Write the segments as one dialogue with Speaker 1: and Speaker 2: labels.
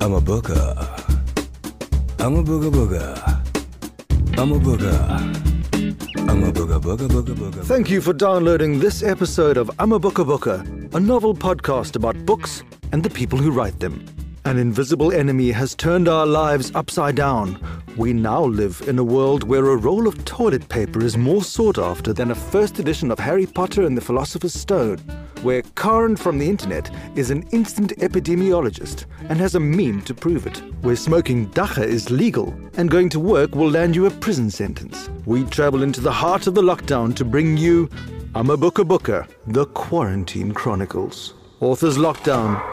Speaker 1: I'm a booker. I'm a booger booger. I'm a booger. I'm a booger booger booger booger.
Speaker 2: Thank you for downloading this episode of I'm a Booker Booker, a novel podcast about books and the people who write them. An invisible enemy has turned our lives upside down. We now live in a world where a roll of toilet paper is more sought after than a first edition of Harry Potter and the Philosopher's Stone, where Karen from the internet is an instant epidemiologist and has a meme to prove it, where smoking dagga is legal and going to work will land you a prison sentence. We travel into the heart of the lockdown to bring you I'm a Booker Booker, The Quarantine Chronicles. Authors Lockdown.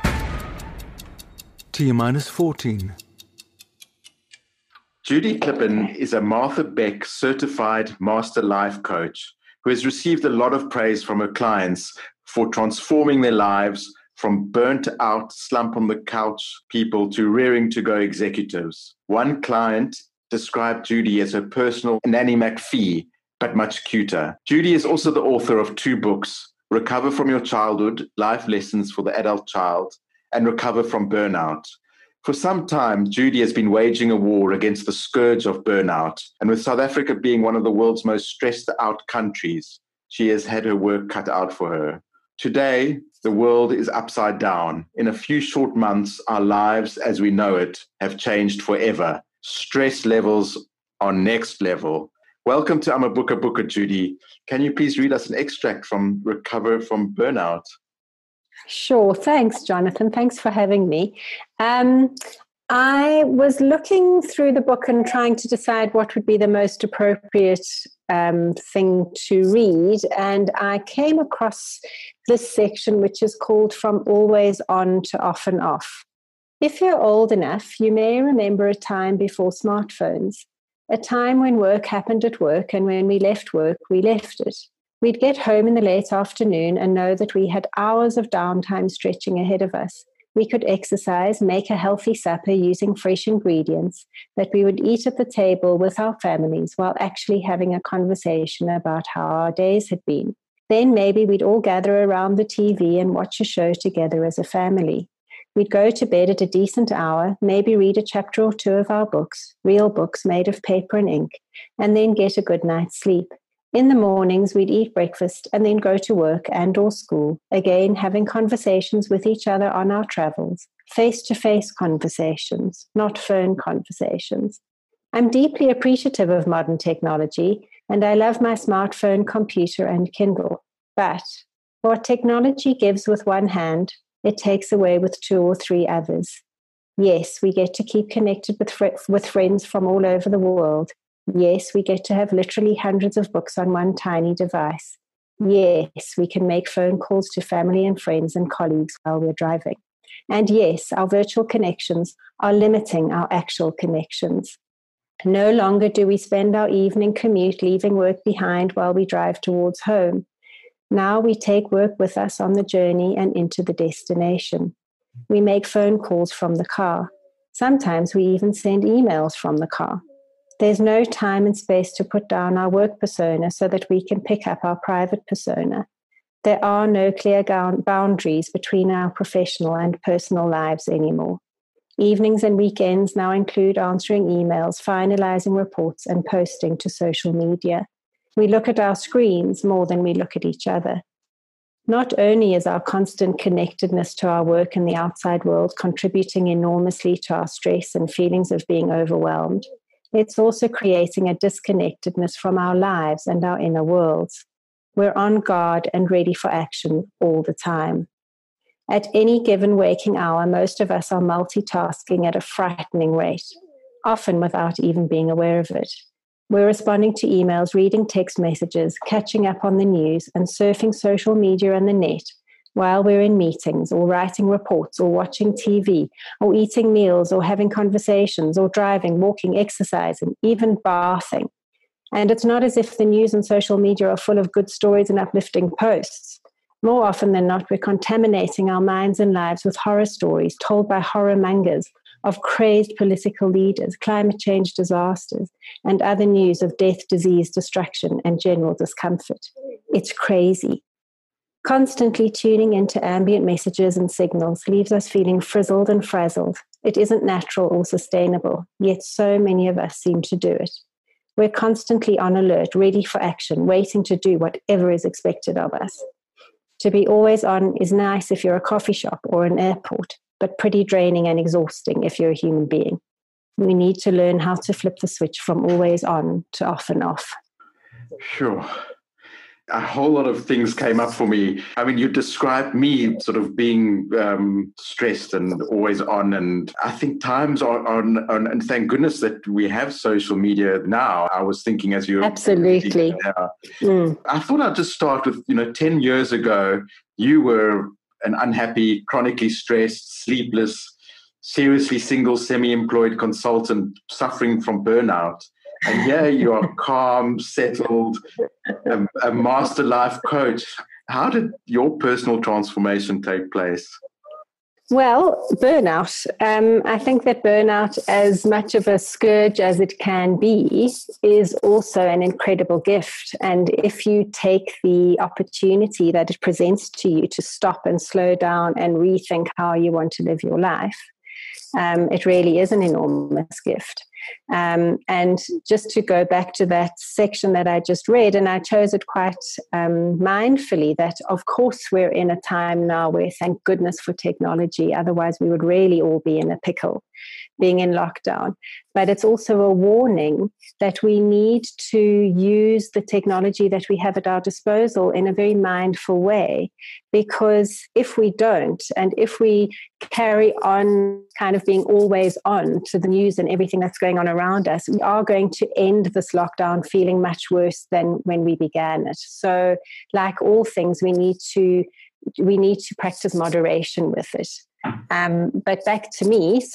Speaker 2: T-14.
Speaker 3: Judy Klippen is a Martha Beck certified master life coach who has received a lot of praise from her clients for transforming their lives from burnt out, slump on the couch people to rearing to go executives. One client described Judy as her personal Nanny McPhee, but much cuter. Judy is also the author of 2 books, Recover from Your Childhood, Life Lessons for the Adult Child, and Recover from Burnout. For some time, Judy has been waging a war against the scourge of burnout, and with South Africa being one of the world's most stressed out countries, she has had her work cut out for her. Today, the world is upside down. In a few short months, our lives as we know it have changed forever. Stress levels are next level. Welcome to I'm a Booker Booker, Judy. Can you please read us an extract from Recover from Burnout?
Speaker 4: Sure. Thanks, Jonathan. Thanks for having me. I was looking through the book and trying to decide what would be the most appropriate thing to read. And I came across this section, which is called From Always On to Often Off. If you're old enough, you may remember a time before smartphones, a time when work happened at work, and when we left work, we left it. We'd get home in the late afternoon and know that we had hours of downtime stretching ahead of us. We could exercise, make a healthy supper using fresh ingredients that we would eat at the table with our families while actually having a conversation about how our days had been. Then maybe we'd all gather around the TV and watch a show together as a family. We'd go to bed at a decent hour, maybe read a chapter or 2 of our books, real books made of paper and ink, and then get a good night's sleep. In the mornings, we'd eat breakfast and then go to work and or school, again having conversations with each other on our travels, face-to-face conversations, not phone conversations. I'm deeply appreciative of modern technology, and I love my smartphone, computer, and Kindle. But what technology gives with one hand, it takes away with 2 or 3 others. Yes, we get to keep connected with friends from all over the world. Yes, we get to have literally hundreds of books on one tiny device. Yes, we can make phone calls to family and friends and colleagues while we're driving. And yes, our virtual connections are limiting our actual connections. No longer do we spend our evening commute leaving work behind while we drive towards home. Now we take work with us on the journey and into the destination. We make phone calls from the car. Sometimes we even send emails from the car. There's no time and space to put down our work persona so that we can pick up our private persona. There are no clear boundaries between our professional and personal lives anymore. Evenings and weekends now include answering emails, finalizing reports, and posting to social media. We look at our screens more than we look at each other. Not only is our constant connectedness to our work and the outside world contributing enormously to our stress and feelings of being overwhelmed, it's also creating a disconnectedness from our lives and our inner worlds. We're on guard and ready for action all the time. At any given waking hour, most of us are multitasking at a frightening rate, often without even being aware of it. We're responding to emails, reading text messages, catching up on the news, and surfing social media and the net while we're in meetings or writing reports or watching TV or eating meals or having conversations or driving, walking, exercising, even bathing. And it's not as if the news and social media are full of good stories and uplifting posts. More often than not, we're contaminating our minds and lives with horror stories told by horror mongers of crazed political leaders, climate change disasters, and other news of death, disease, destruction, and general discomfort. It's crazy. Constantly tuning into ambient messages and signals leaves us feeling frizzled and frazzled. It isn't natural or sustainable, yet so many of us seem to do it. We're constantly on alert, ready for action, waiting to do whatever is expected of us. To be always on is nice if you're a coffee shop or an airport, but pretty draining and exhausting if you're a human being. We need to learn how to flip the switch from always on to off and off.
Speaker 3: Sure. A whole lot of things came up for me. I mean, you described me sort of being stressed and always on. And I think times are on, and thank goodness that we have social media now. I was thinking as you...
Speaker 4: Absolutely.
Speaker 3: I thought I'd just start with, 10 years ago, you were an unhappy, chronically stressed, sleepless, seriously single, semi-employed consultant suffering from burnout. And here you are calm, settled, a master life coach. How did your personal transformation take place?
Speaker 4: Well, burnout. I think that burnout, as much of a scourge as it can be, is also an incredible gift. And if you take the opportunity that it presents to you to stop and slow down and rethink how you want to live your life, it really is an enormous gift. And just to go back to that section that I just read, and I chose it quite mindfully, that of course we're in a time now where, thank goodness for technology, otherwise we would really all be in a pickle, being in lockdown. But it's also a warning that we need to use the technology that we have at our disposal in a very mindful way, because if we don't, and if we carry on kind of being always on to the news and everything that's going on around us, we are going to end this lockdown feeling much worse than when we began it. So like all things, we need to practice moderation with it. But back to me, so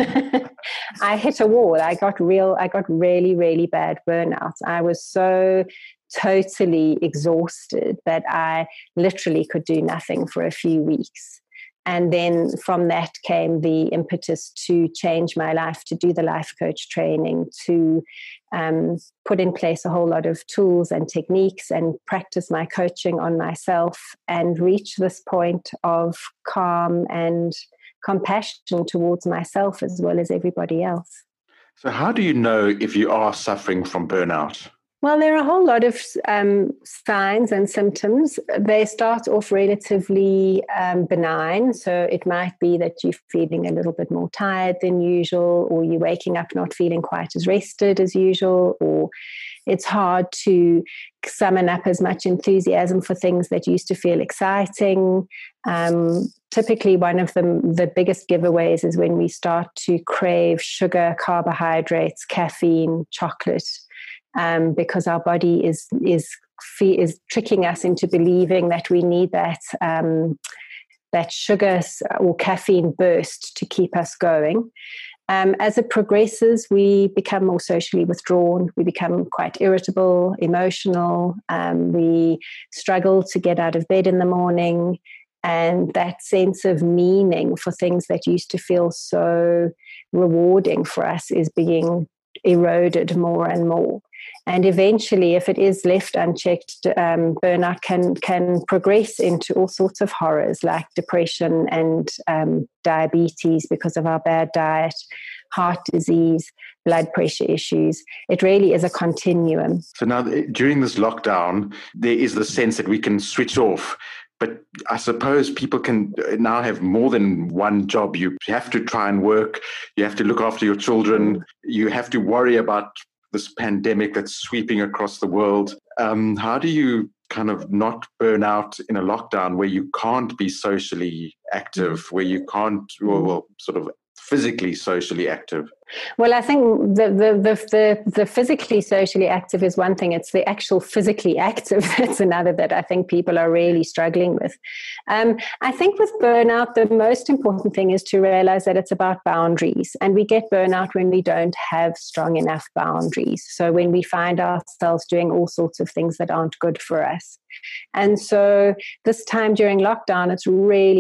Speaker 4: I hit a wall. I got really, really bad burnout. I was so totally exhausted that I literally could do nothing for a few weeks. And then from that came the impetus to change my life, to do the life coach training, to put in place a whole lot of tools and techniques and practice my coaching on myself and reach this point of calm and compassion towards myself as well as everybody else.
Speaker 3: So how do you know if you are suffering from burnout?
Speaker 4: Well, there are a whole lot of signs and symptoms. They start off relatively benign. So it might be that you're feeling a little bit more tired than usual, or you're waking up not feeling quite as rested as usual, or it's hard to summon up as much enthusiasm for things that used to feel exciting. Typically, one of the biggest giveaways is when we start to crave sugar, carbohydrates, caffeine, chocolate. Because our body is tricking us into believing that we need that sugar or caffeine burst to keep us going. As it progresses, we become more socially withdrawn. We become quite irritable, emotional. We struggle to get out of bed in the morning. And that sense of meaning for things that used to feel so rewarding for us is being eroded more and more. And eventually, if it is left unchecked, burnout can progress into all sorts of horrors like depression and diabetes because of our bad diet, heart disease, blood pressure issues. It really is a continuum.
Speaker 3: So now during this lockdown, there is the sense that we can switch off. But I suppose people can now have more than one job. You have to try and work. You have to look after your children. You have to worry about this pandemic that's sweeping across the world. How do you kind of not burn out in a lockdown where you can't be socially active, where you can't, sort of physically socially active?
Speaker 4: Well, I think the physically socially active is one thing. It's the actual physically active that's another that I think people are really struggling with. I think with burnout, the most important thing is to realize that it's about boundaries. And we get burnout when we don't have strong enough boundaries. So when we find ourselves doing all sorts of things that aren't good for us. And so this time during lockdown, it's really important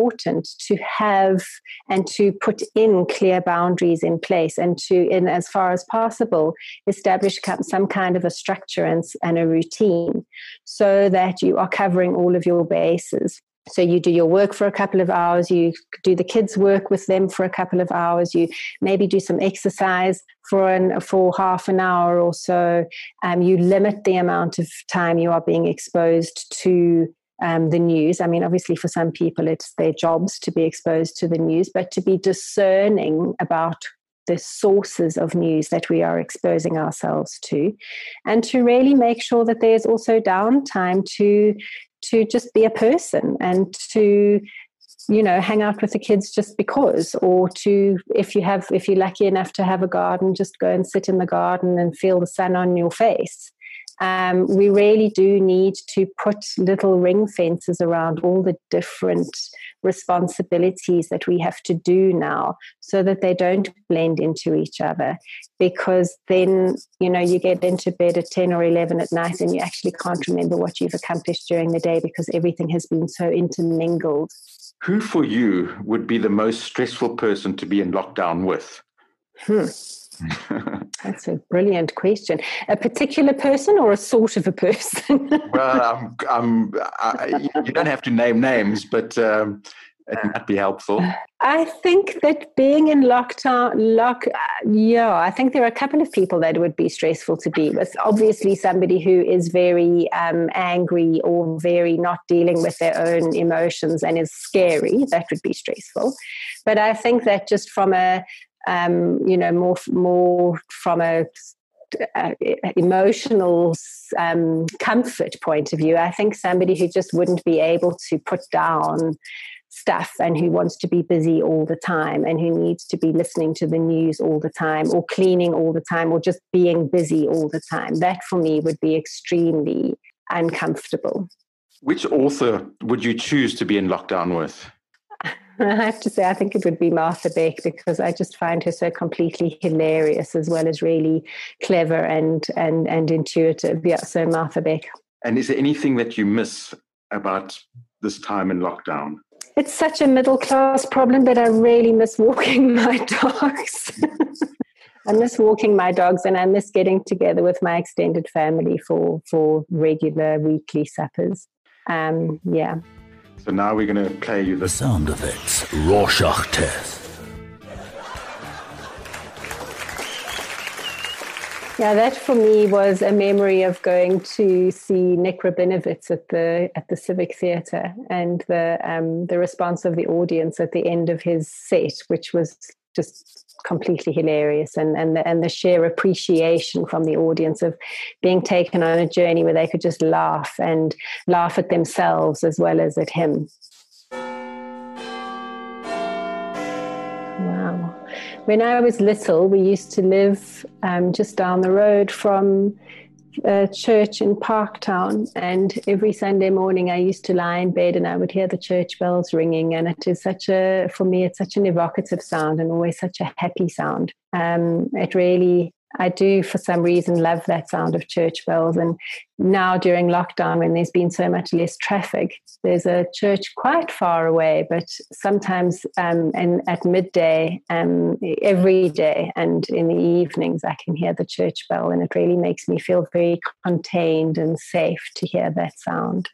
Speaker 4: important to have and to put in clear boundaries in place, and to, in as far as possible, establish some kind of a structure and a routine, so that you are covering all of your bases. So you do your work for a couple of hours, you do the kids' work with them for a couple of hours, you maybe do some exercise for half an hour or so. You limit the amount of time you are being exposed to the news. I mean, obviously for some people it's their jobs to be exposed to the news, but to be discerning about the sources of news that we are exposing ourselves to, and to really make sure that there's also downtime to just be a person, and to, hang out with the kids just because, or to, if you're lucky enough to have a garden, just go and sit in the garden and feel the sun on your face. We really do need to put little ring fences around all the different responsibilities that we have to do now, so that they don't blend into each other, because then, you get into bed at 10 or 11 at night and you actually can't remember what you've accomplished during the day, because everything has been so intermingled.
Speaker 3: Who for you would be the most stressful person to be in lockdown with?
Speaker 4: That's a brilliant question. A particular person or a sort of a person?
Speaker 3: Well, you don't have to name names, but it might be helpful.
Speaker 4: I think that being in lockdown, I think there are a couple of people that would be stressful to be with. Obviously, somebody who is very angry or very not dealing with their own emotions and is scary, that would be stressful. But I think that just from a more from a emotional comfort point of view, I think somebody who just wouldn't be able to put down stuff, and who wants to be busy all the time, and who needs to be listening to the news all the time, or cleaning all the time, or just being busy all the time, that for me would be extremely uncomfortable.
Speaker 3: Which author would you choose to be in lockdown with?
Speaker 4: I have to say, I think it would be Martha Beck, because I just find her so completely hilarious, as well as really clever and intuitive. Yeah, so Martha Beck. And
Speaker 3: is there anything that you miss about this time in lockdown?
Speaker 4: It's such a middle-class problem, but I really miss walking my dogs. I miss walking my dogs, and I miss getting together with my extended family for regular weekly suppers. Yeah.
Speaker 3: So now we're going to play you the
Speaker 1: sound effects Rorschach test.
Speaker 4: Yeah, that for me was a memory of going to see Nick Rabinowitz at the Civic Theatre, and the response of the audience at the end of his set, which was just completely hilarious, and the sheer appreciation from the audience of being taken on a journey where they could just laugh at themselves as well as at him. Wow. When I was little, we used to live just down the road from a church in Parktown, and every Sunday morning I used to lie in bed and I would hear the church bells ringing, and it is for me it's such an evocative sound and always such a happy sound. I do for some reason love that sound of church bells. And now during lockdown, when there's been so much less traffic, there's a church quite far away, but sometimes at midday, every day, and in the evenings, I can hear the church bell, and it really makes me feel very contained and safe to hear that sound.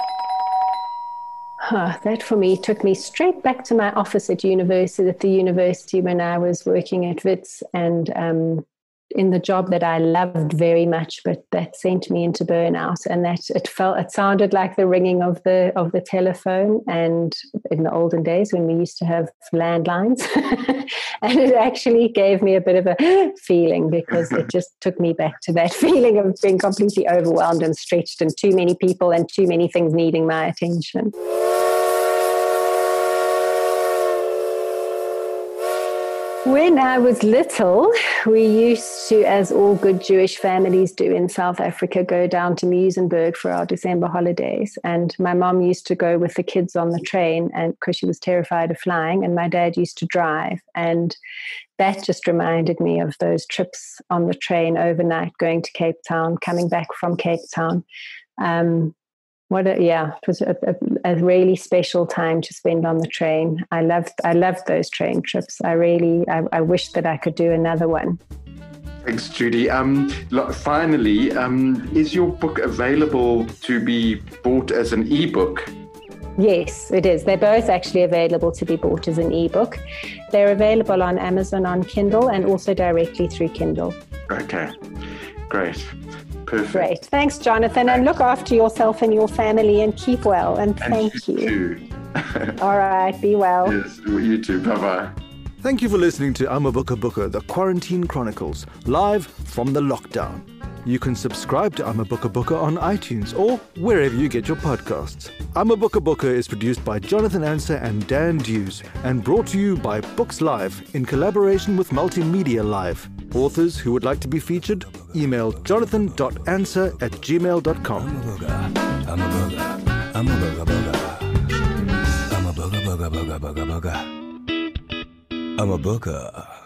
Speaker 4: That for me took me straight back to my office at the university when I was working at Wits, and in the job that I loved very much, but that sent me into burnout. And that it sounded like the ringing of the telephone, and in the olden days when we used to have landlines, and it actually gave me a bit of a feeling, because it just took me back to that feeling of being completely overwhelmed and stretched, and too many people and too many things needing my attention. When I was little, we used to, as all good Jewish families do in South Africa, go down to Muizenberg for our December holidays. And my mom used to go with the kids on the train, and because she was terrified of flying, and my dad used to drive. And that just reminded me of those trips on the train overnight, going to Cape Town, coming back from Cape Town. It was a really special time to spend on the train. I loved those train trips. I wish that I could do another one.
Speaker 3: Thanks, Judy. Finally, is your book available to be bought as an ebook?
Speaker 4: Yes, it is. They're both actually available to be bought as an ebook. They're available on Amazon on Kindle and also directly through Kindle.
Speaker 3: Okay, great. Perfect.
Speaker 4: Great. Thanks, Jonathan. And look after yourself and your family and keep well. And thank you.
Speaker 3: Too.
Speaker 4: All right. Be well.
Speaker 3: Yes, you too. Bye-bye.
Speaker 2: Thank you for listening to I'm a Booker Booker, the Quarantine Chronicles, live from the lockdown. You can subscribe to I'm a Booker Booker on iTunes or wherever you get your podcasts. I'm a Booker Booker is produced by Jonathan Anser and Dan Dews and brought to you by Books Live in collaboration with Multimedia Live. Authors who would like to be featured, email jonathan.anser@gmail.com.
Speaker 1: I'm a booger. I'm a booger. I'm a booger booger. I'm a booger booger booger booger booger. I'm a booger.